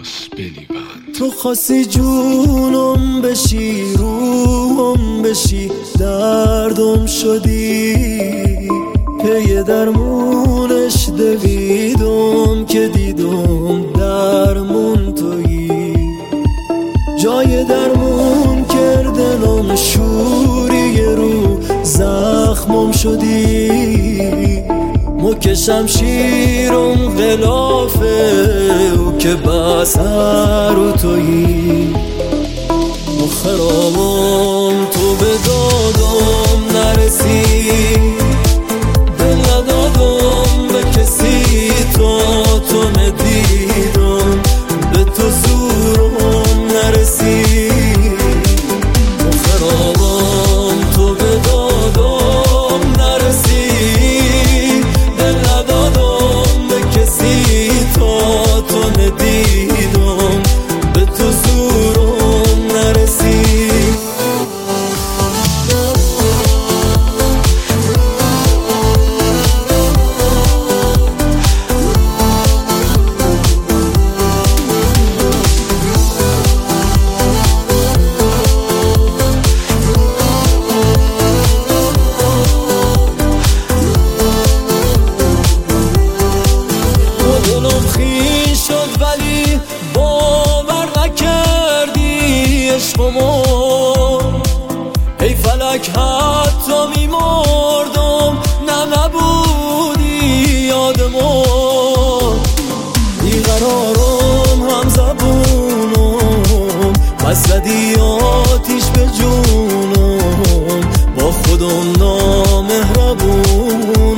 تو خواستی جونم بشی، روحم بشی، دردم شدی، پی درمونش دویدم که دیدم درمون تویی. جای درمون کردنم شوری رو زخمم شدی، مک شمشیرم غلافه او که بسر و تویی. مخرامم تو به دادم نرسی، دل ندادم به کسی تا تو ندیدم، به تو زورم نرسی. مخرامم تو به دادم نرسی، دل ندادم به کسی تا تو ندیدم، به تو زورم نرسی. ولی باور نکردی عشقمو، ای فلک حتی میمردم نه نبودی یادمو. بیقرارم هم زبونم، بس زدی آتیش به جونم، با خودم نامهربونم.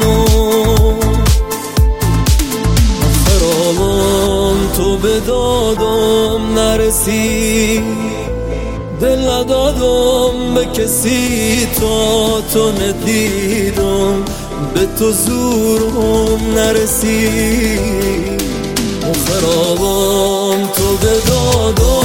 تو به دادم نرسی، دل ندادم به کسی تا تو ندیدم، به تو زورم نرسی. مخرابم تو به دادم